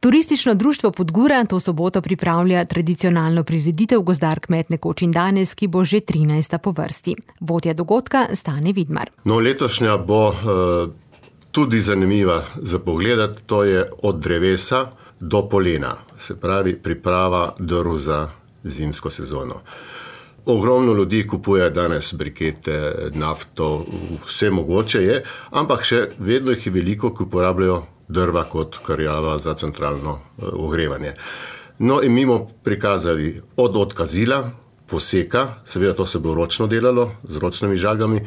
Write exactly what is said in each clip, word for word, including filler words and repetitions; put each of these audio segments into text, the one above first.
Turistično društvo Podgura to soboto pripravlja tradicionalno prireditev Gozdar kmet nekoč in danes, ki bo že trinajsta po vrsti. Vodja dogodka Stane Vidmar. No, letošnja bo uh, tudi zanimiva za pogledati, to je od drevesa do polena, se pravi priprava drv za zimsko sezono. Ogromno ljudi kupuje danes brikete, nafto, vse mogoče je, ampak še vedno jih je veliko, ki uporabljajo drva kot karjava za centralno ogrevanje. No in mi bomo prikazali od odkazila, poseka, seveda to se bo ročno delalo, z ročnimi žagami,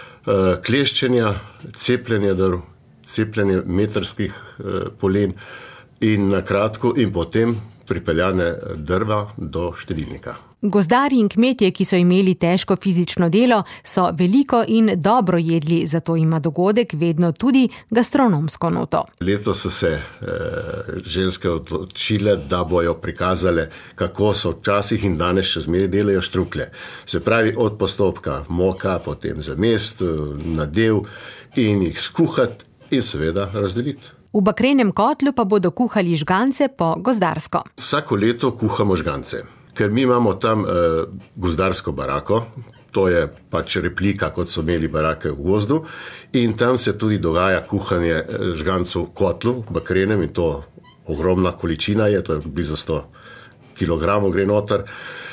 kleščenja, cepljenja drv, cepljenje metrskih polen in na kratko in potem pripeljane drva do štedilnika. Gozdarji in kmetje, ki so imeli težko fizično delo, so veliko in dobro jedli, zato ima dogodek vedno tudi gastronomsko noto. Letos so se e, ženske odločile, da bojo prikazale, kako so včasih in danes še zmeraj delajo štrukle. Se pravi, od postopka moka, potem zamest, nadev in jih skuhati in seveda razdeliti. V bakrenem kotlu pa bodo kuhali žgance po gozdarsko. Vsako leto kuhamo žgance. Ker mi imamo tam eh, gozdarsko barako, to je pač replika, kot so imeli barake v gozdu, in tam se tudi dogaja kuhanje žgancov v kotlu, bakrenem, in to ogromna količina je, to je blizu sto kilogramov gre noter.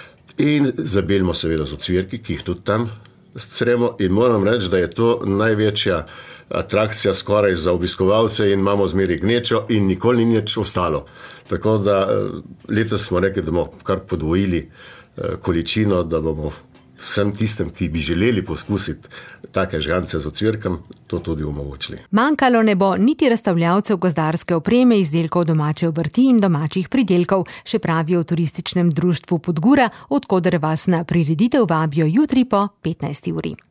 In zabelimo seveda z ocvirki, ki jih tudi tam stremo, in moram reči, da je to največja atrakcija skoraj za obiskovalce in imamo zmeri gnečo in nikoli ni nič ostalo. Tako da letos smo rekli, da bomo kar podvojili količino, da bomo vsem tistem, ki bi želeli poskusiti take žgance z ocvirkom, to tudi omogočili. Manjkalo ne bo niti razstavljavcev gozdarske opreme, izdelkov domače obrti in domačih pridelkov, še pravijo v turističnem društvu Podgura, od koder vas na prireditev vabijo jutri po petnajsti uri.